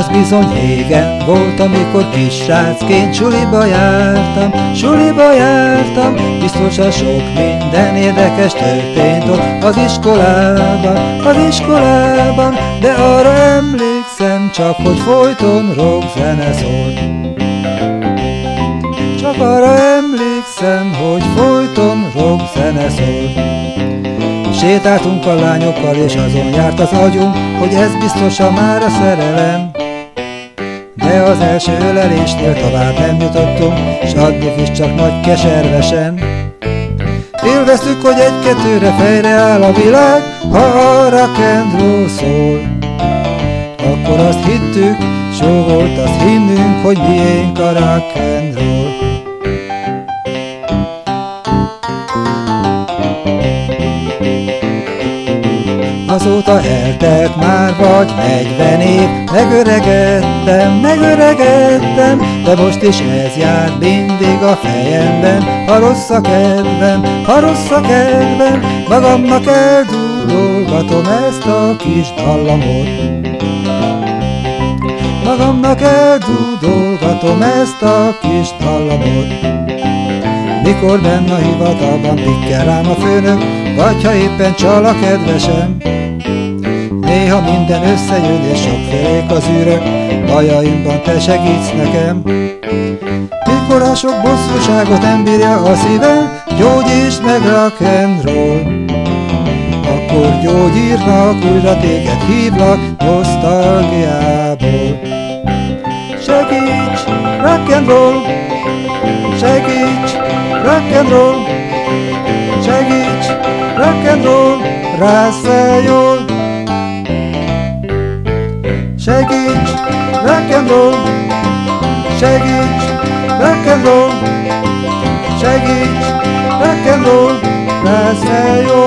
Az bizony régen volt, amikor kis srácként suliba jártam, biztosan sok minden érdekes történt ott az iskolában, de arra emlékszem csak, hogy folyton rockzene szólt. Csak arra emlékszem, hogy folyton rockzene szólt. Sétáltunk a lányokkal, és azon járt az agyunk, hogy ez biztosan már a szerelem. De az első ölelésnél tovább nem jutottunk, s addig is csak nagy keservesen. Élveztük, hogy egy-kettőre fejre áll a világ, ha a rock and roll szól. Akkor azt hittük, s jó volt azt hinnünk, hogy miénk a rock and roll. Azóta eltelt már vagy 40 év, megöregedtem, de most is ez jár mindig a fejemben. Ha rossz a kedvem, magamnak eldúdolgatom ezt a kis dallamot. Mikor benne a hivatalban pikkel rám a főnök, vagy ha éppen csal a kedvesem. Néha minden összejön és sokfélék az űrök, bajaimban te segítsz nekem. Mikor a sok bosszúságot nem bírja a szívem, gyógyítsd meg rock and roll. Akkor gyógyírnak, újra téged hívlak nosztalgiából. Segíts, rock and roll! Segíts, rock and roll! Segíts, rock and roll! Rázz fel jól! Segíts, rock and roll! Segíts, rock and roll! Segíts, rock and roll! Rázz fel jól!